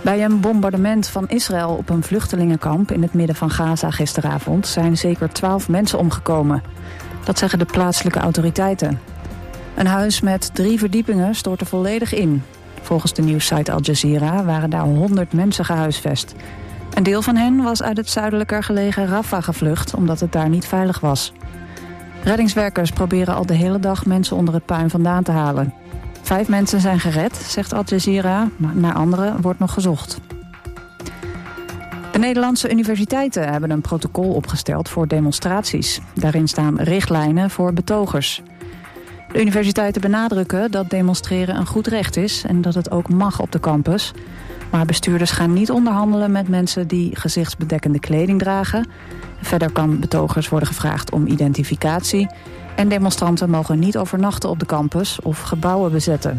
Bij een bombardement van Israël op een vluchtelingenkamp in het midden van Gaza gisteravond zijn zeker 12 mensen omgekomen. Dat zeggen de plaatselijke autoriteiten. Een huis met 3 verdiepingen stortte volledig in. Volgens de nieuwssite Al Jazeera waren daar 100 mensen gehuisvest. Een deel van hen was uit het zuidelijker gelegen Rafah gevlucht, omdat het daar niet veilig was. Reddingswerkers proberen al de hele dag mensen onder het puin vandaan te halen. 5 mensen zijn gered, zegt Al Jazeera, maar naar anderen wordt nog gezocht. De Nederlandse universiteiten hebben een protocol opgesteld voor demonstraties. Daarin staan richtlijnen voor betogers. De universiteiten benadrukken dat demonstreren een goed recht is en dat het ook mag op de campus. Maar bestuurders gaan niet onderhandelen met mensen die gezichtsbedekkende kleding dragen. Verder kan betogers worden gevraagd om identificatie. En demonstranten mogen niet overnachten op de campus of gebouwen bezetten.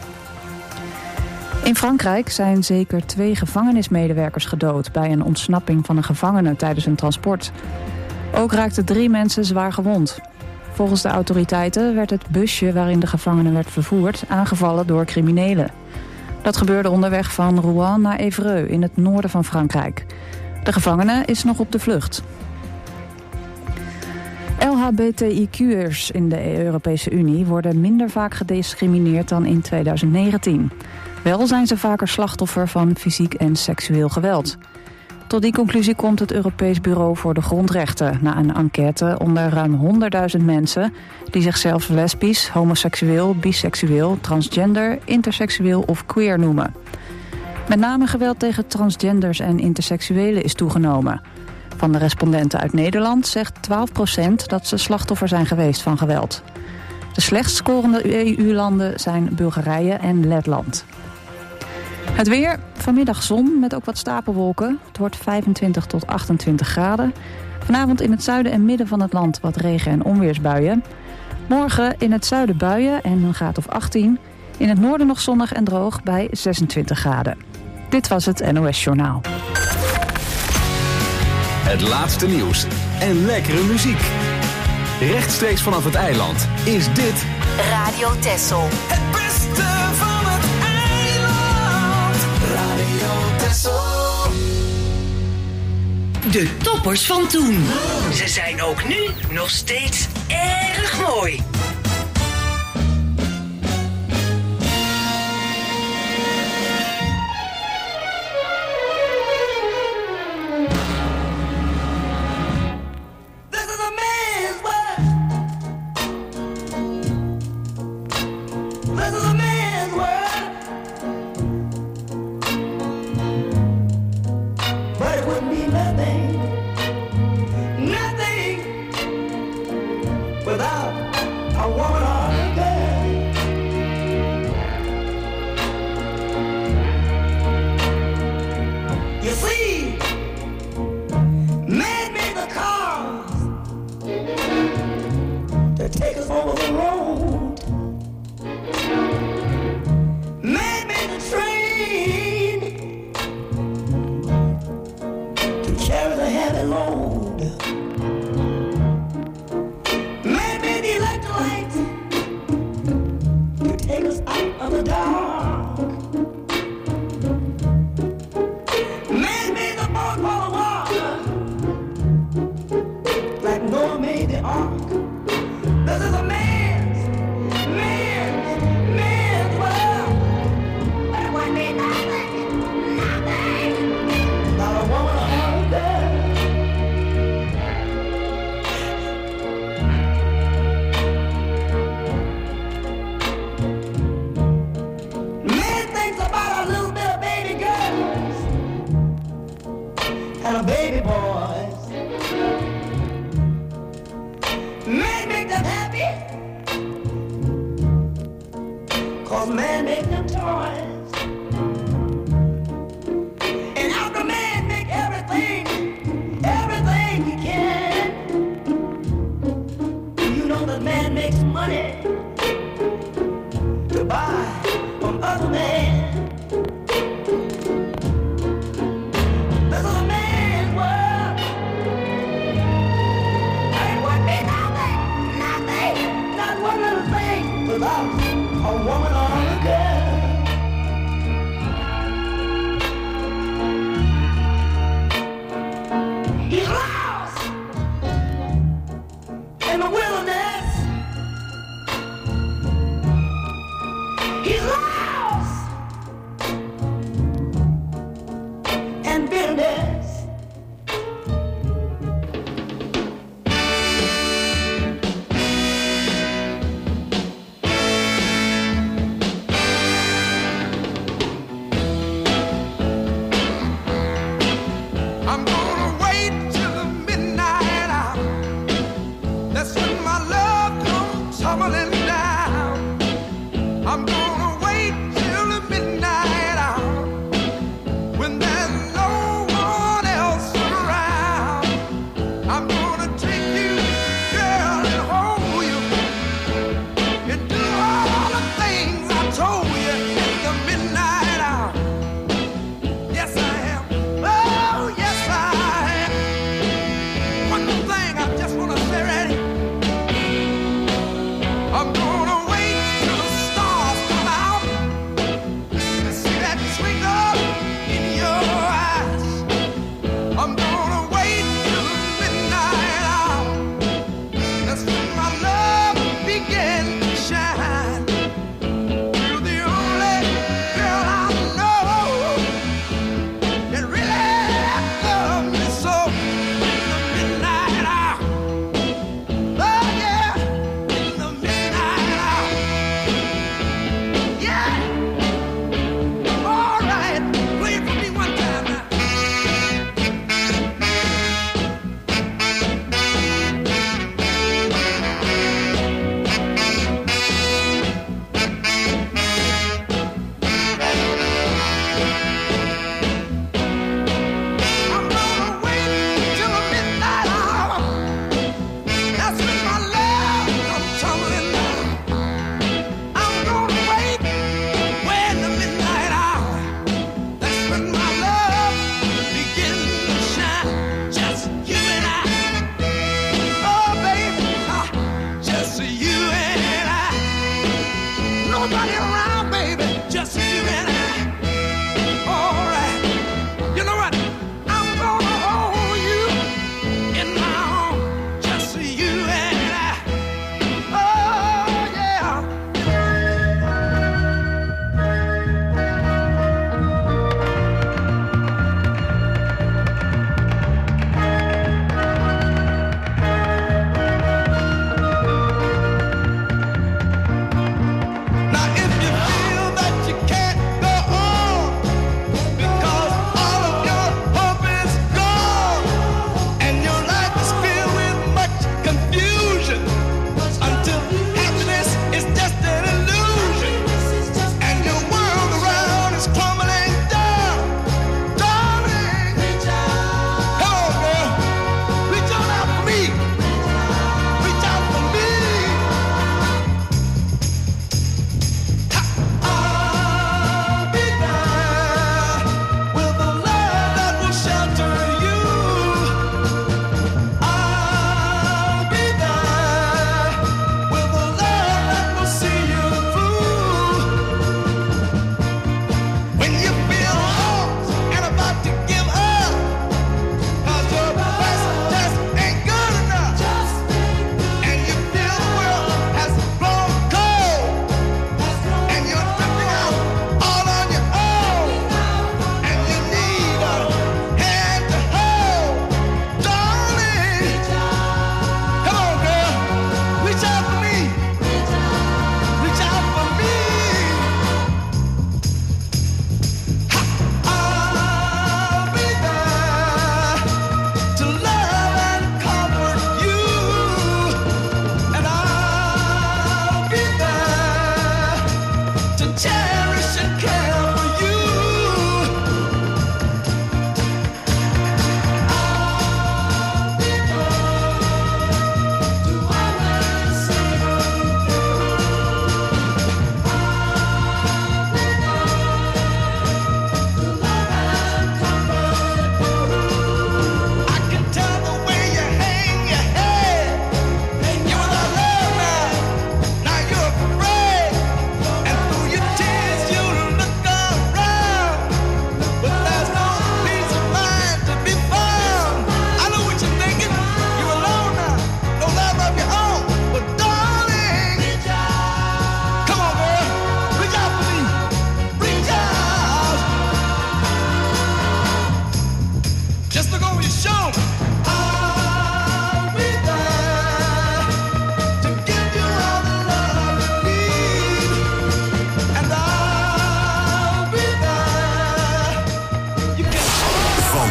In Frankrijk zijn zeker 2 gevangenismedewerkers gedood bij een ontsnapping van een gevangene tijdens een transport. Ook raakten 3 mensen zwaar gewond. Volgens de autoriteiten werd het busje waarin de gevangene werd vervoerd aangevallen door criminelen. Dat gebeurde onderweg van Rouen naar Évreux in het noorden van Frankrijk. De gevangene is nog op de vlucht. LHBTIQ'ers in de Europese Unie worden minder vaak gediscrimineerd dan in 2019. Wel zijn ze vaker slachtoffer van fysiek en seksueel geweld. Tot die conclusie komt het Europees Bureau voor de Grondrechten na een enquête onder ruim 100.000 mensen die zichzelf lesbisch, homoseksueel, biseksueel, transgender, interseksueel of queer noemen. Met name geweld tegen transgenders en interseksuelen is toegenomen. Van de respondenten uit Nederland zegt 12% dat ze slachtoffer zijn geweest van geweld. De slechtst scorende EU-landen zijn Bulgarije en Letland. Het weer, vanmiddag zon met ook wat stapelwolken. Het wordt 25 tot 28 graden. Vanavond in het zuiden en midden van het land wat regen- en onweersbuien. Morgen in het zuiden buien en een graad of 18. In het noorden nog zonnig en droog bij 26 graden. Dit was het NOS Journaal. Het laatste nieuws en lekkere muziek. Rechtstreeks vanaf het eiland is dit Radio Texel. Het beste van het eiland. Radio Texel. De toppers van toen. Ze zijn ook nu nog steeds erg mooi. This is a man's world.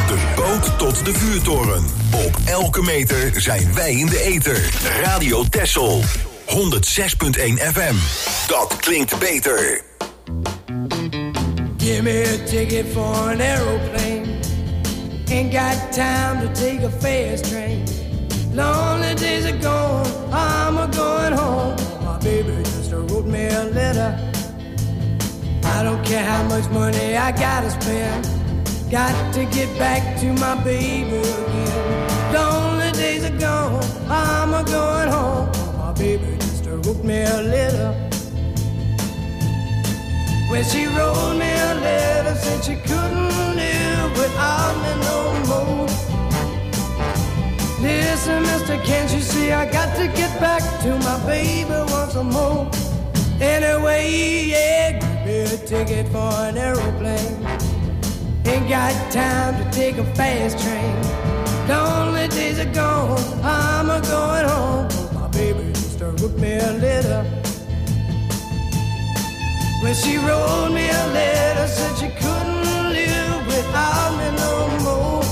de boot tot de vuurtoren. Op elke meter zijn wij in de ether. Radio Texel. 106.1 FM. Dat klinkt beter. Give me a ticket for an aeroplane. Ain't got time to take a fast train. Lonely days are gone, I'm a-going home. My baby just wrote me a letter. I don't care how much money I gotta spend. Got to get back to my baby again. Lonely days are gone, I'm a-going home. My baby just wrote me a letter. When she wrote me a letter, said she couldn't live without me no more. Listen, mister, can't you see I got to get back to my baby once more? Anyway, yeah, give me a ticket for an aeroplane. Ain't got time to take a fast train. Lonely days are gone, I'm a-going home. My baby just wrote me a letter. When she wrote me a letter, said she couldn't live without me no more.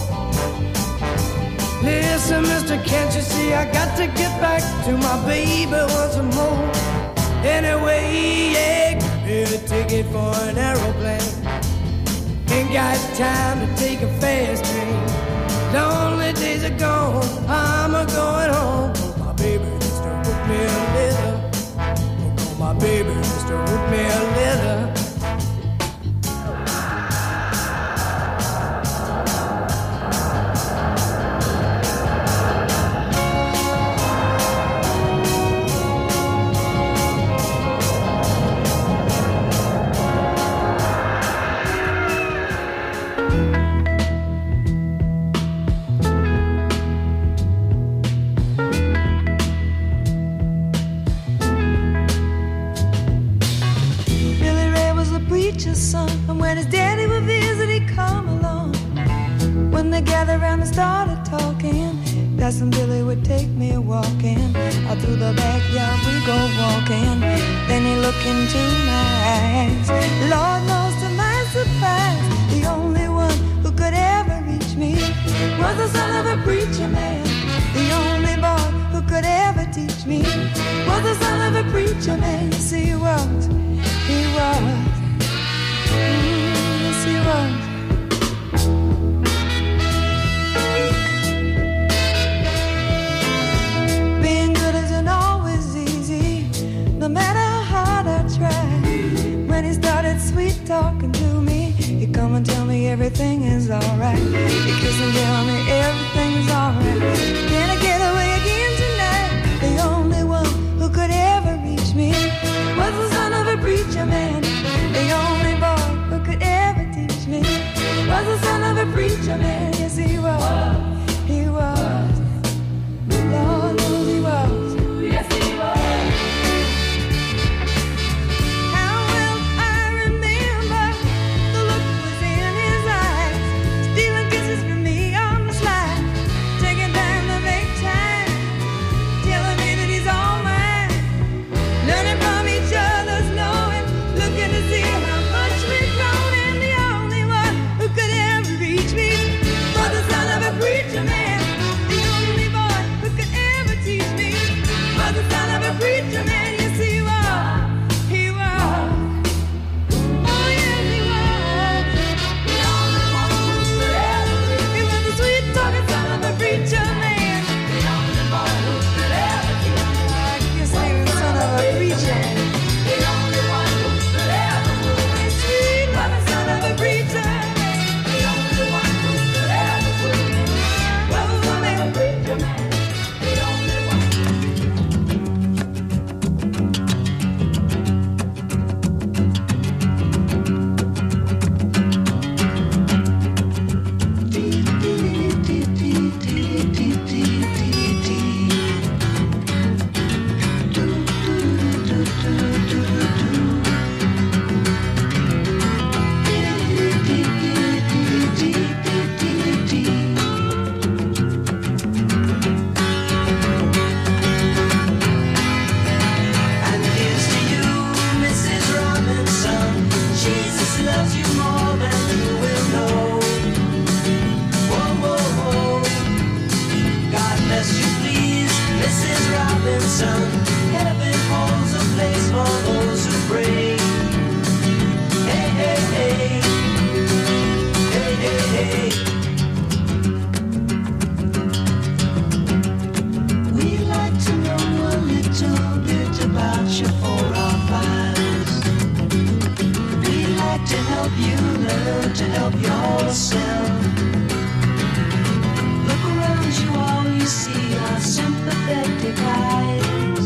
Listen, mister, can't you see I got to get back to my baby once more? Anyway, yeah, give me a ticket for an aeroplane. Ain't got time to take a fast train. Lonely days are gone, I'm a-going home. My baby just wrote me a letter. My baby just wrote me a letter. Son, and when his daddy would visit, he'd come along. When they gathered around and started talking, Cousin Billy would take me walking. Out through the backyard we go walking. Then he looked into my eyes. Lord knows to my surprise, the only one who could ever reach me was the son of a preacher man. The only boy who could ever teach me was the son of a preacher man. Yes, he was. He was. Yes, he was. Being good isn't always easy, no matter how hard I try. When he started sweet talking to me, he'd come and tell me everything is alright. He'd kiss and tell me everything's alright. Can I get away again tonight? The only one who could ever reach me was the son of a preacher man. The only boy who could ever teach me was the son of a preacher man. Yes, he was. He was. Lord knows he was. Yes, he was. How well I remember the look was in his eyes, stealing kisses from me on the slide, taking time to make time, telling me that he's all mine, learning from each other's knowing, looking to see how much we've grown, and the only one who could ever reach me yourself. Look around you, all you see are sympathetic eyes.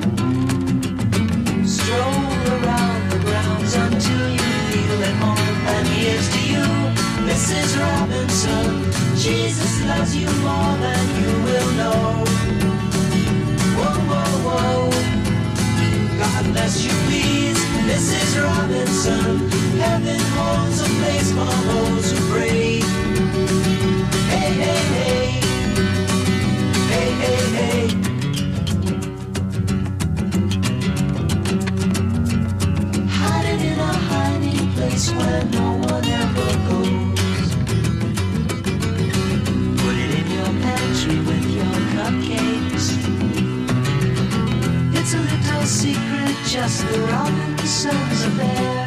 Stroll around the grounds until you feel at home. And here's to you, Mrs. Robinson. Jesus loves you more than you will know. Whoa, whoa, whoa. God bless you, please, Mrs. Robinson. Heaven holds a place for those who pray. Hey, hey, hey. Hey, hey, hey. Hiding in a hiding place where no one ever goes. Put it in your pantry with your cupcakes. It's a little secret, just the Robinsons affair.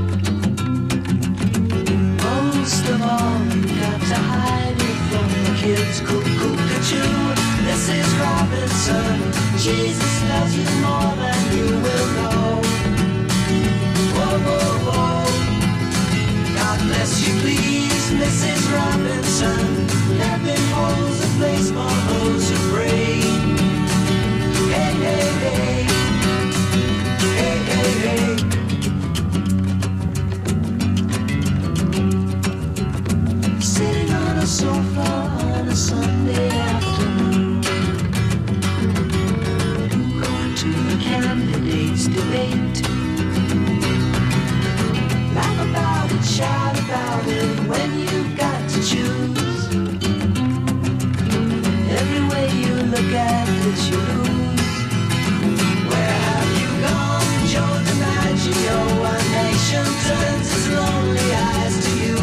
Most of all, you got to hide it from the kids. Cuckoo-cuckoo, Mrs. Robinson. Jesus loves you more than you will know. Whoa, whoa, whoa. God bless you, please, Mrs. Robinson. Heaven holds a place for those who pray. Hey, hey, hey. Hey, hey, hey. Sitting on a sofa on a Sunday afternoon, going to the candidates' debate. Laugh about it, shout about it when you've got to choose. Every way you look at it, you lose. Where have you gone, Joe DiMaggio? A nation turns its lonely eyes to you.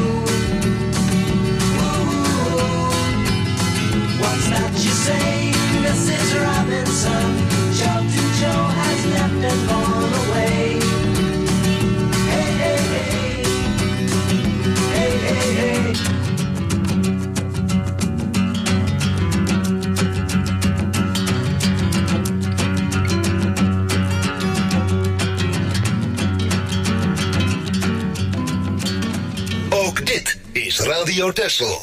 Ooh, what's that you say, Mrs. Robinson? Charlton Joe has left and gone away. Hey, hey, hey. Hey, hey, hey. Ook dit is Radio Texel.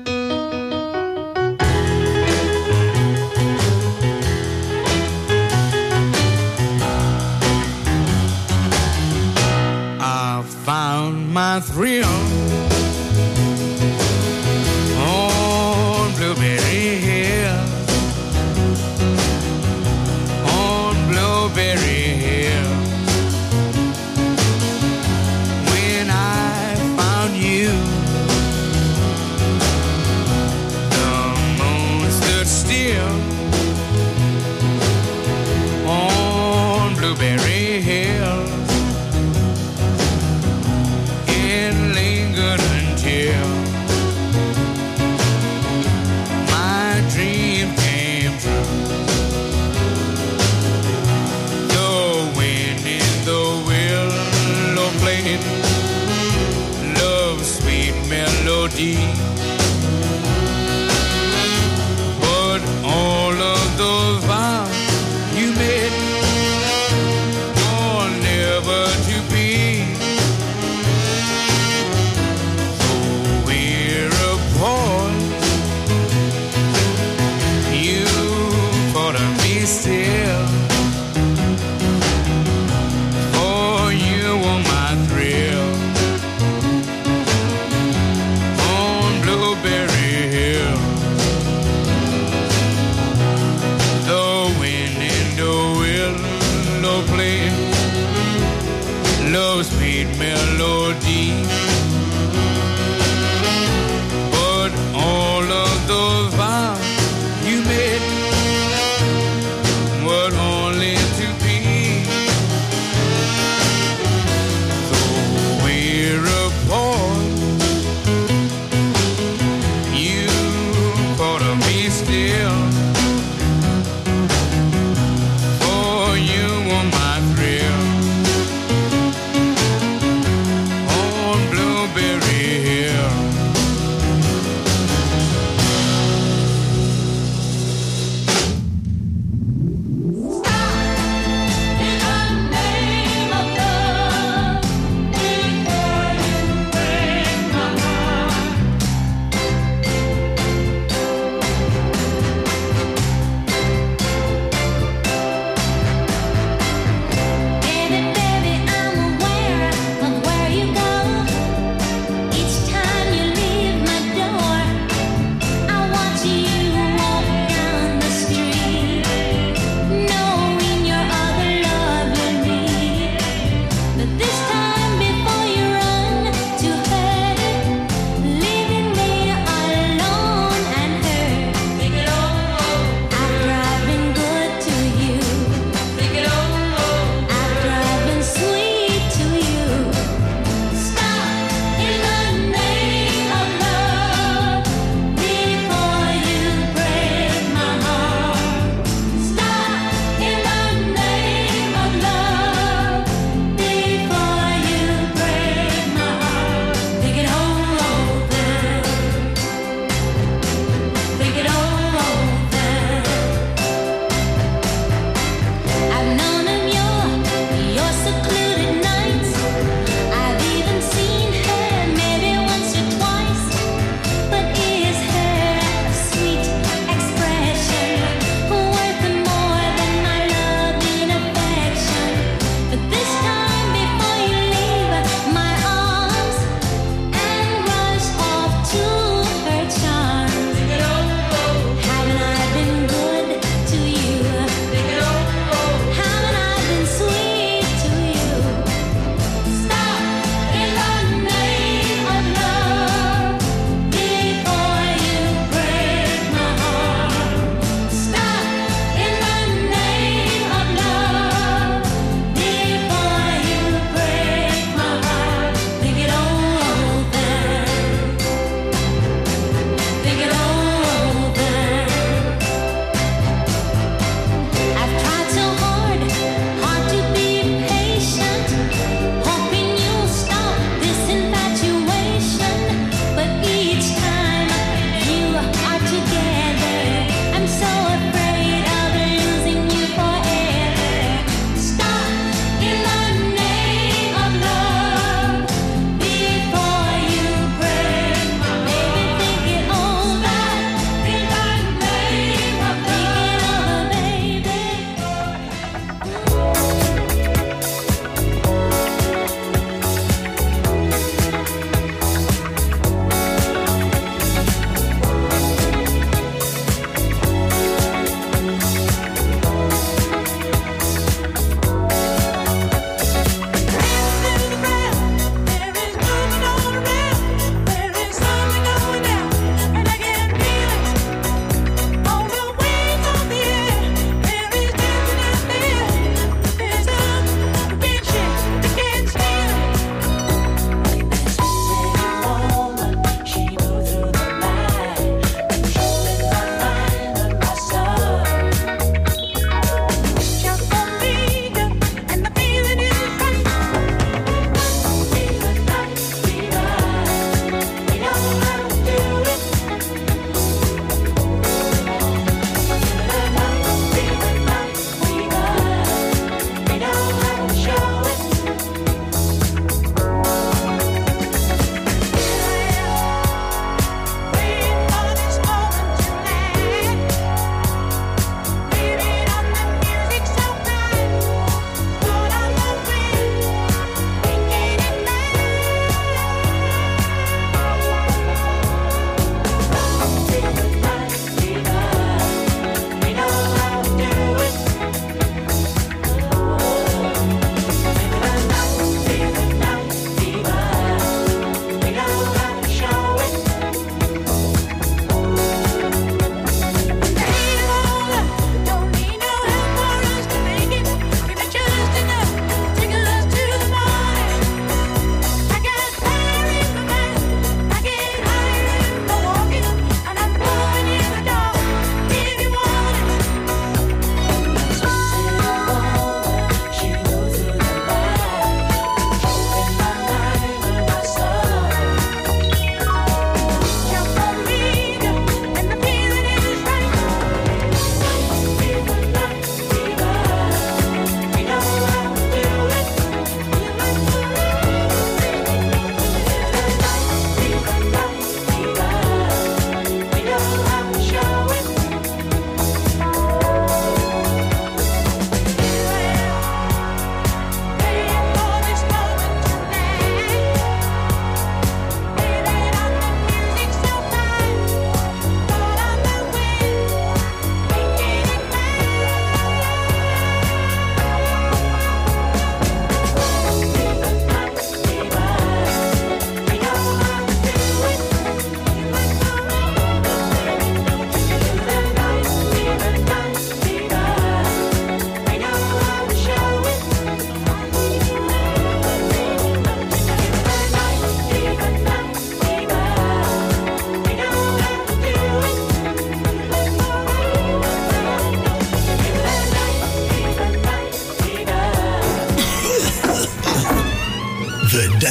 I found my thrill on Blueberry Hill, on Blueberry Hill. When I found you, the moon stood still on Blueberry Hill. It lingered until my dream came true. The wind in the willow played love's sweet melody, but all of those vows you made were never to be. So we're apart, you thought of me still, for you were my thrill on Blueberry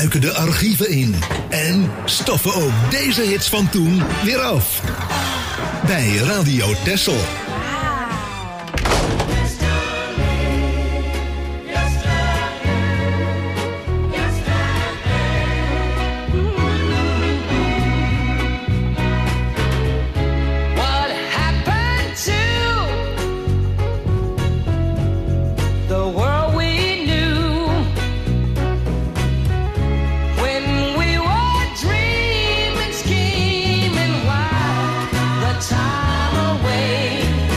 duiken de archieven in en stoffen ook deze hits van toen weer af. Bij Radio Texel. Time away.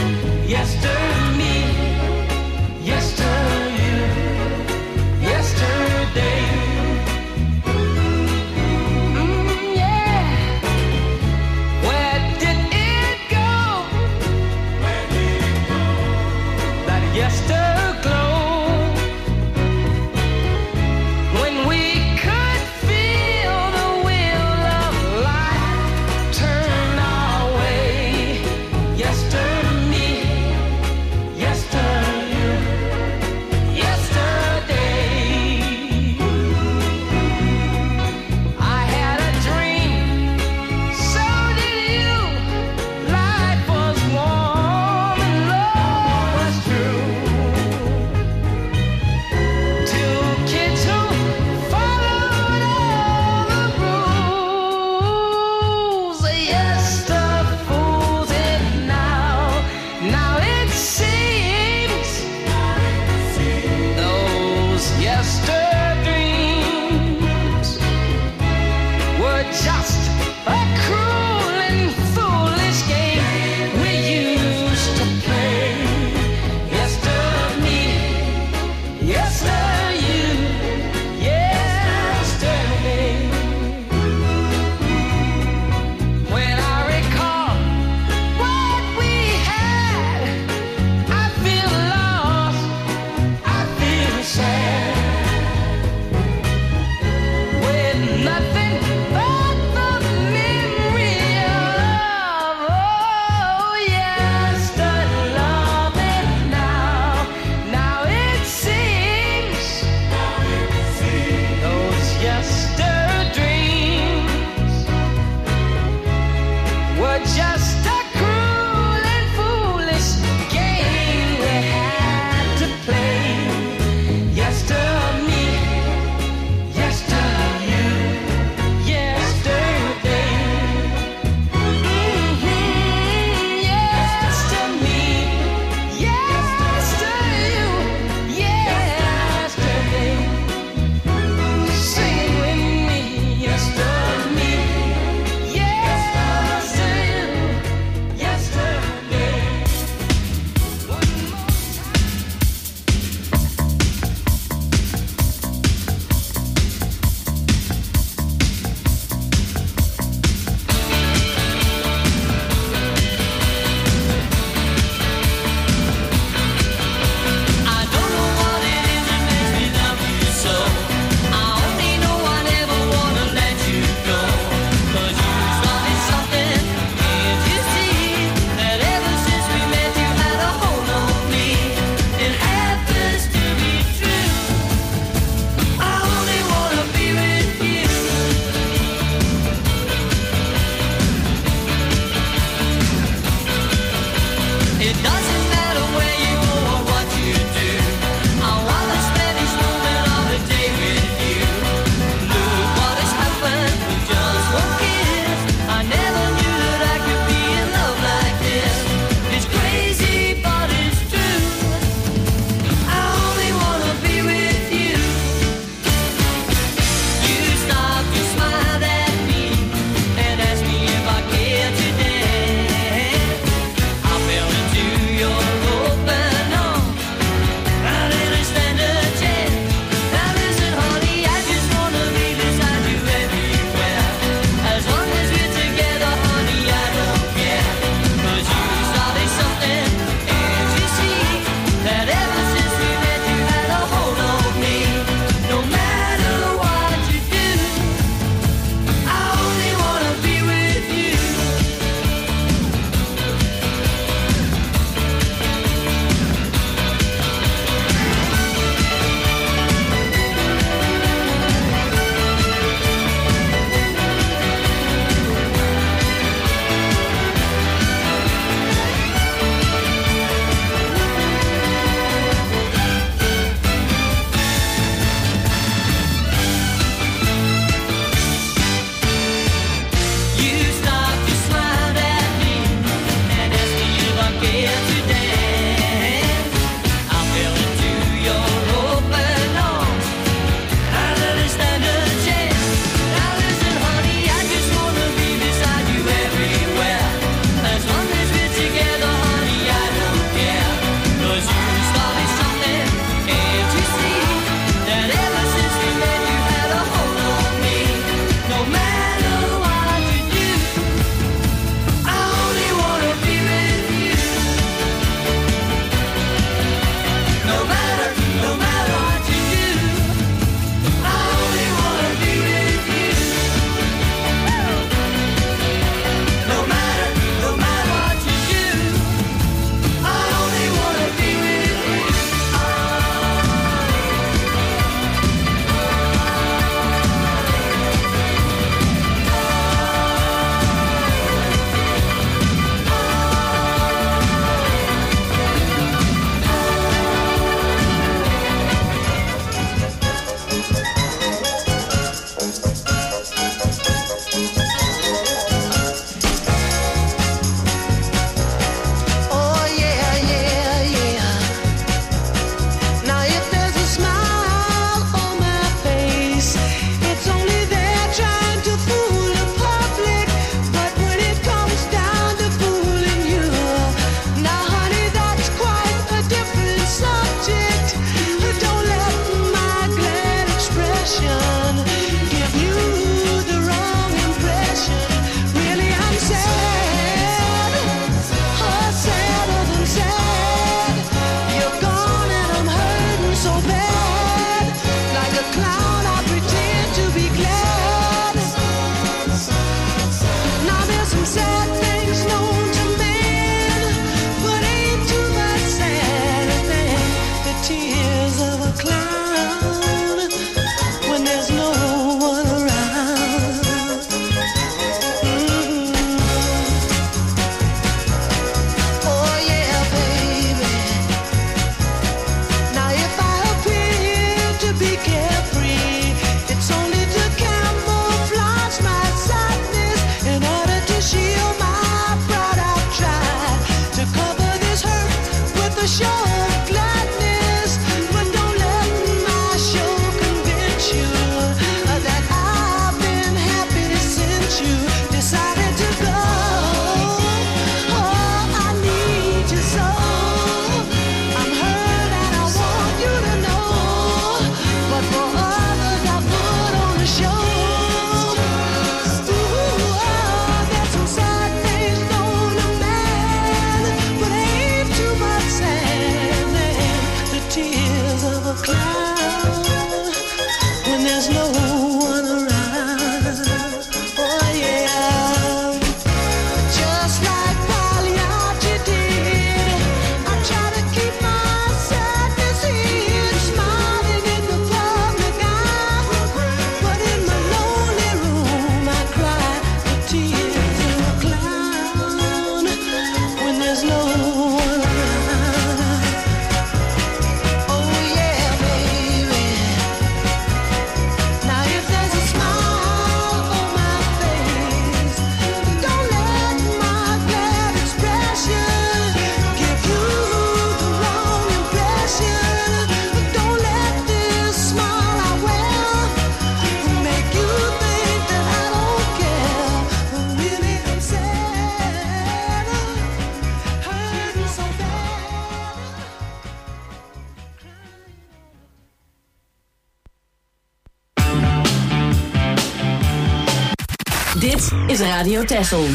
is Radio Texel.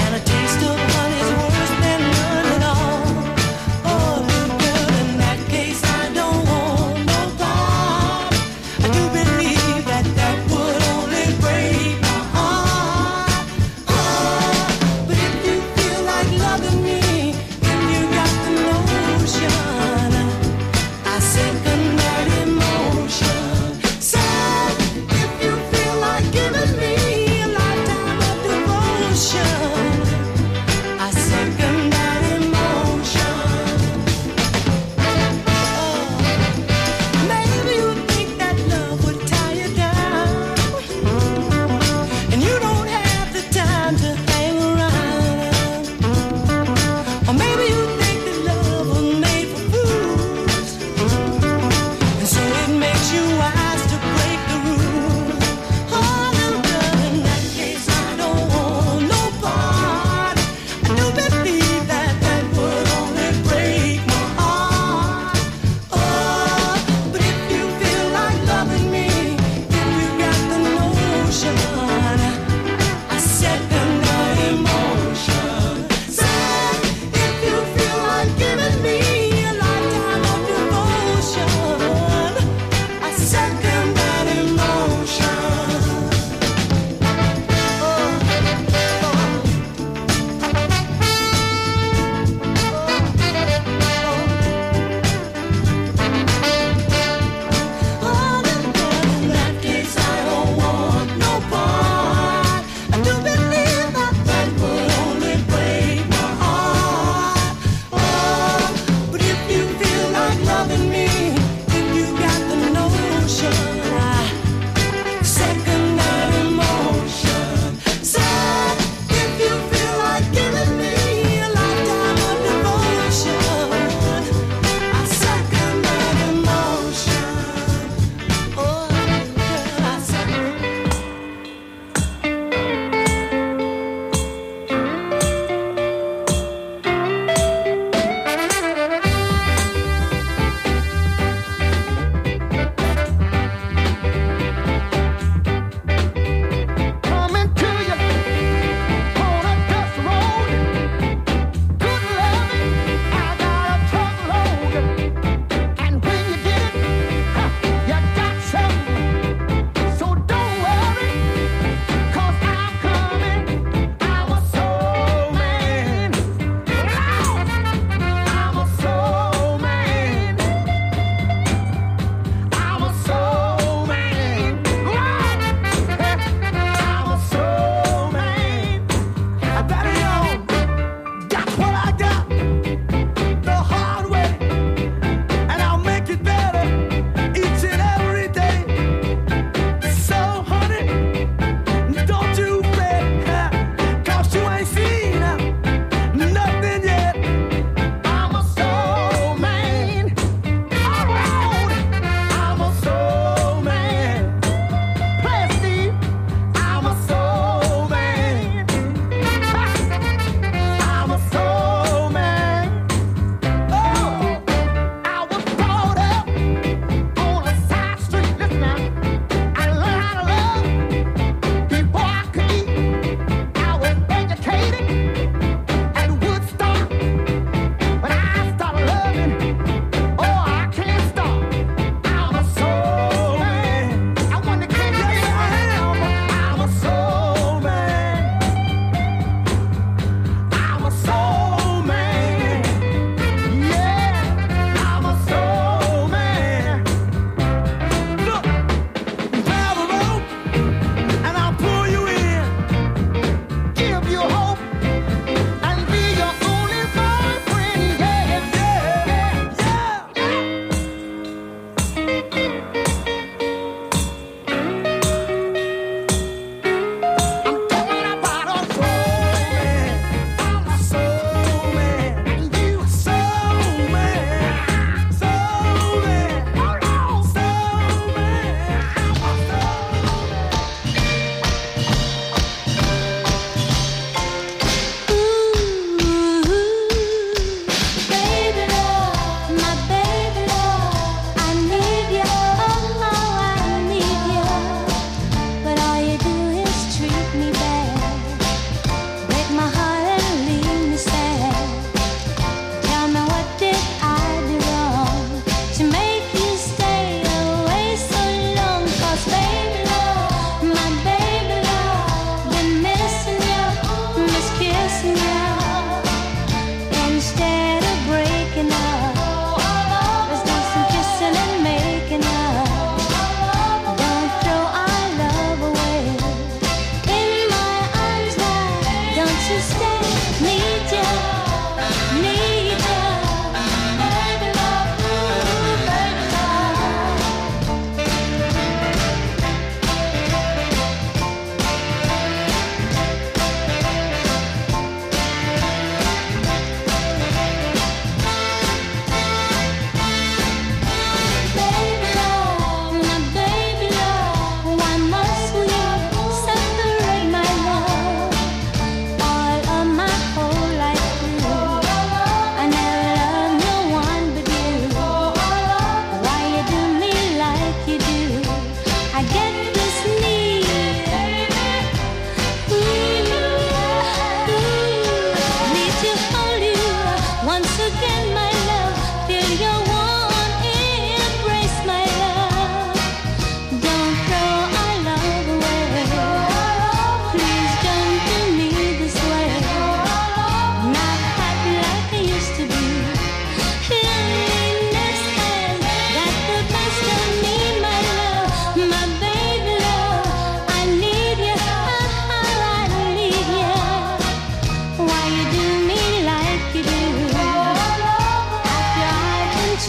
Case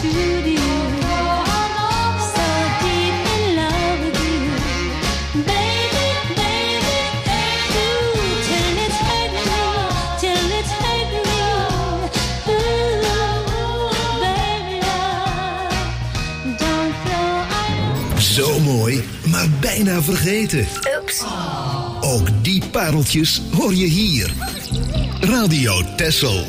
should you? So deep in love with you, baby, baby, ooh, till it's hurt me, till it's hurt me, ooh, baby, don't throw out. Zo mooi, maar bijna vergeten. Oeps. Ook die pareltjes hoor je hier. Radio Texel.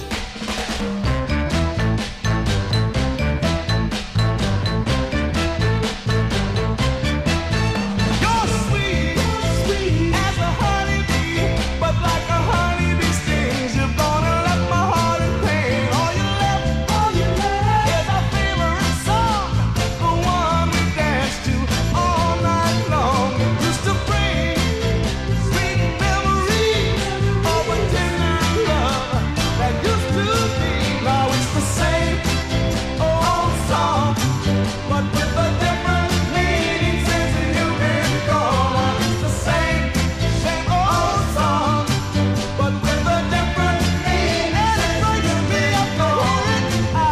You're sweet, sweet as a honeybee, but like a honeybee stings, you're gonna let my heart in pain. All you left is our favorite song, the one we dance to all night long. It used to bring sweet memories of a tender love that used to be. Now it's the same old song, but with a different meaning since you've been gone. It's the same old song, but with a different meaning. And it breaks me up to hear it. I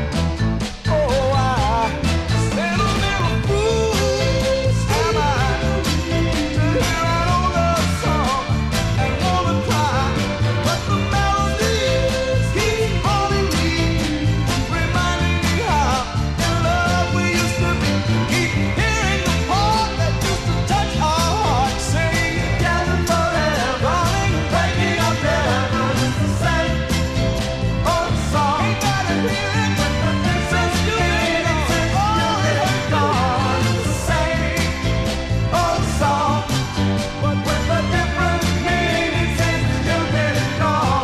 said a little fool am I to hear an old love song and wanna cry, but the melodies keep calling me, reminding me how in love we used to be. Keep hearing the part that used to touch our hearts, saying together forever, darling, breaking up never. It's the same old song. Ain't gotta hear it since you've been gone. It's the same old song, but with a different meaning since you've been gone.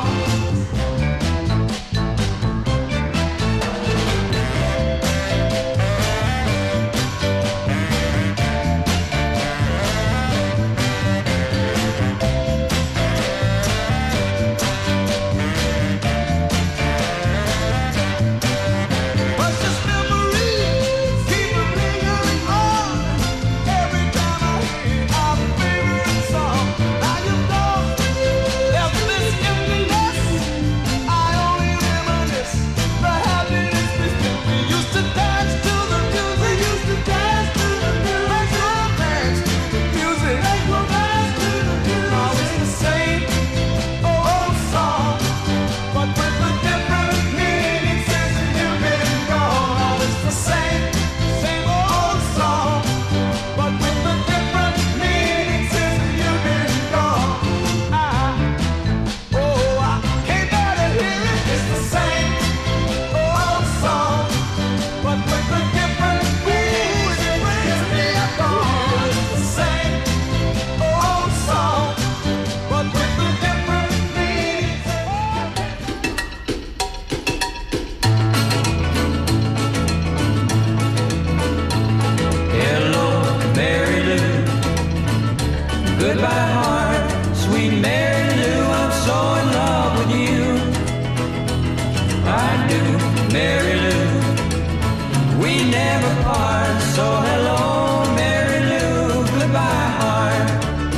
Precious memories keep lingering on. Every time I hear our favorite song, now you're gone. There's this emptiness. I only reminisce the happiness we still. We used to dance to the music. We used to dance to the music. Make love dance to the music. Make love dance to the music. Now it's the same old song, but with a different meaning since you've been gone. Now it's the same old song, but with a different meaning since you've been gone. I can't bear to hear it. It's the same old song, but with a different meaning since you've been gone. It's the same old song, but with a different meaning. Hello, Mary Lou. Goodbye, heart, sweet Mary Lou. I'm so in love with you. I do, Mary Lou. We never part. So hello, Mary Lou. Goodbye, heart.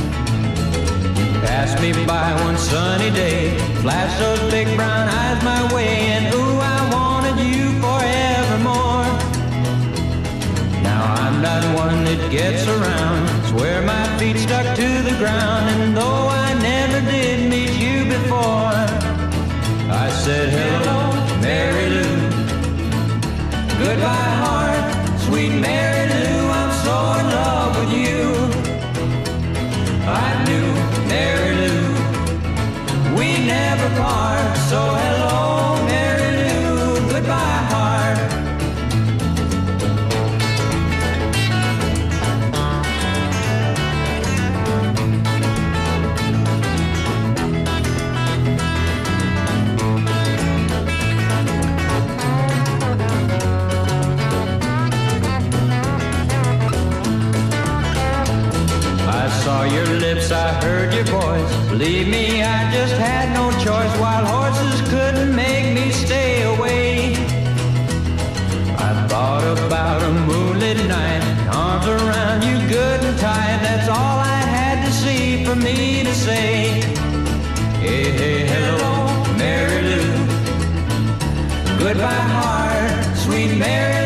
Pass me by one sunny day, flash those big brown eyes my way, and ooh, I wanted you forevermore. Now I'm not one that gets around, swear my feet stuck to the ground, and though I never did meet you before, I said hello, Mary Lou. Goodbye, heart, sweet Mary Lou. I'm so in love with you. I do, Mary Lou. We never part. So hello, Mary Lou. Goodbye, heart. I saw your lips, I heard your voice. Believe me, I just had no choice. Wild horses couldn't make me stay away. I thought about a moonlit night, arms around you good and tight. That's all I had to see for me to say. Hey, hey, hello, Mary Lou. Goodbye, heart, sweet Mary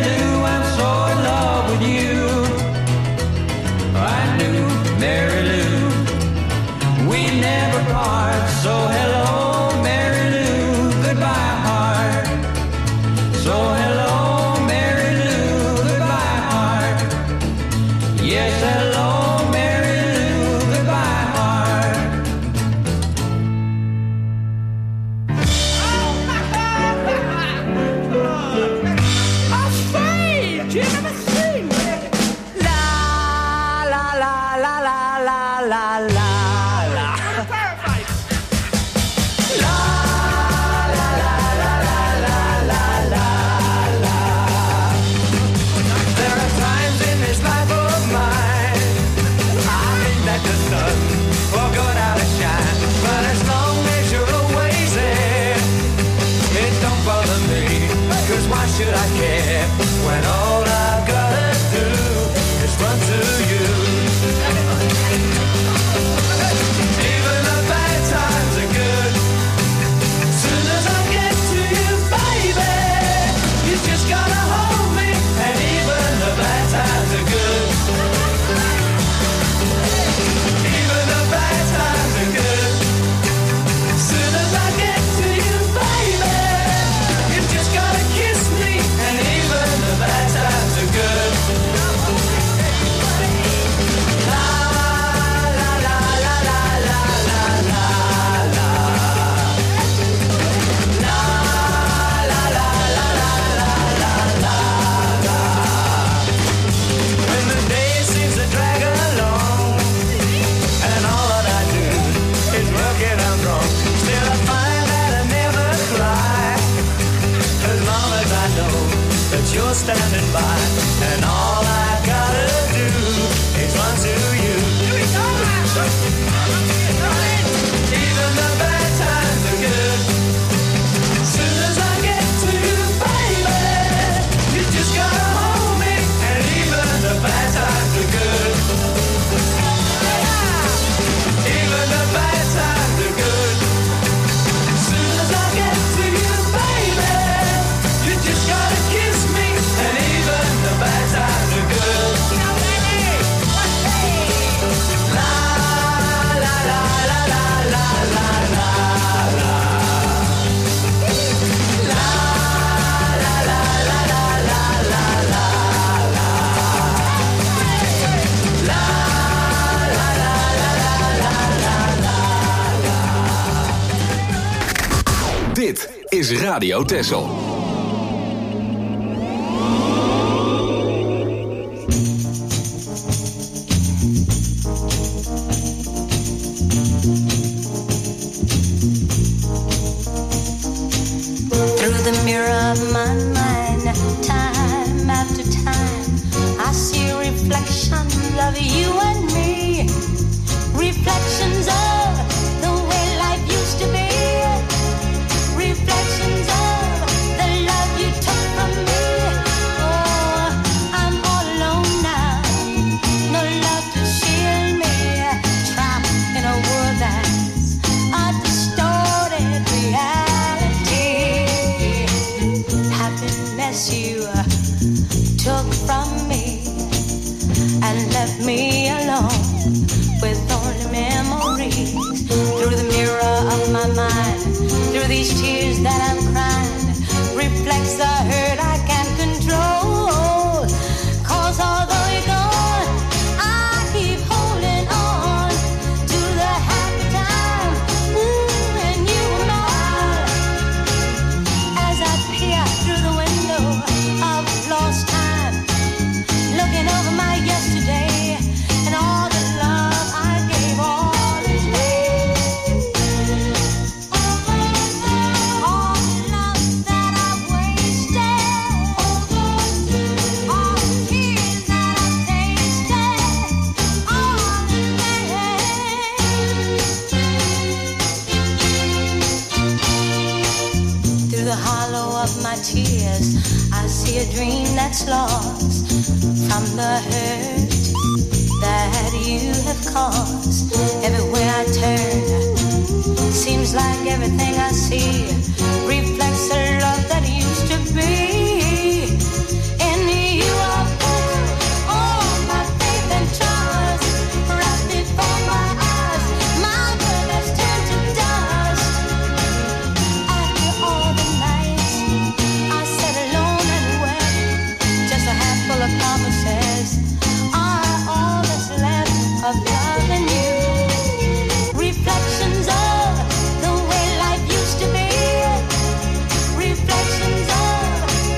Do you ever sing? La la la la la la la la la. Terrified. La la la la la la la la la. There are times in this life of mine I think that the sun will go down and shine, but as long as you're always there, it don't bother me. 'Cause why should I care when all I've gotta do is run to you? Even the bad times are good. Soon as I get to you, baby, you just gotta hold me, and even the bad times are good. Even the bad times are good. Soon as I get to you, baby, you just gotta kiss me, and even the bad times are good. La la la la la la la la la. La la la la la la la la la. When the day seems to drag along, and all that I do is work it out wrong, still I find that I never cry, as long as I know that you're standing by, and all I gotta do is run to you. Even the bad times are good. Soon as I get to you, baby, you just gotta hold me, and even the bad times are good. Even the bad times are good. Soon as I get to you, baby, you just gotta kiss me, and even the bad times are good. La la la la la la la la la. La la la la la la la la la. La la la la la la la la. Dit is Radio Texel. Through the mirror of my mind, time after time, I see reflections of you and me. Reflections of the way life used to be. Reflections of the love you took from me. Oh, I'm all alone now. No love to shield me. Trapped in a world that's a distorted reality. Happiness you took from me and left me alone with only memories. Through the mirror of my mind, through these tears that I'm crying, reflects the hurt I can't control. 'Cause although you're gone, I keep holding on to the happy time when you were mine. As I peer through the window of lost time, looking over my yesterday and all the love I gave, all is all the love that I've wasted, all the tears that I've tasted, all the pain. Through the hollow of my tears, I see a dream that's lost from the hurt that you have caused. Everywhere I turn, seems like everything I see reflects the love that used to be. In you I put all my faith and trust, right before my eyes, my world has turned to dust. After all the nights I sat alone and wept, just a handful of promises are all that's left of love and you. Reflections of the way life used to be. Reflections of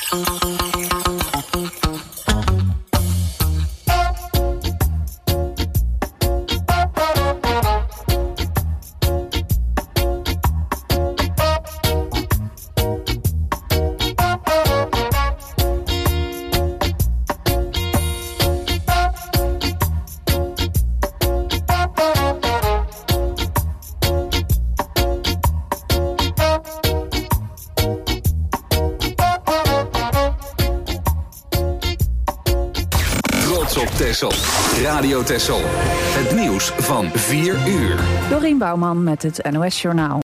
Texel. Radio Texel. Het nieuws van 4 uur. Dorien Bouwman met het NOS Journaal.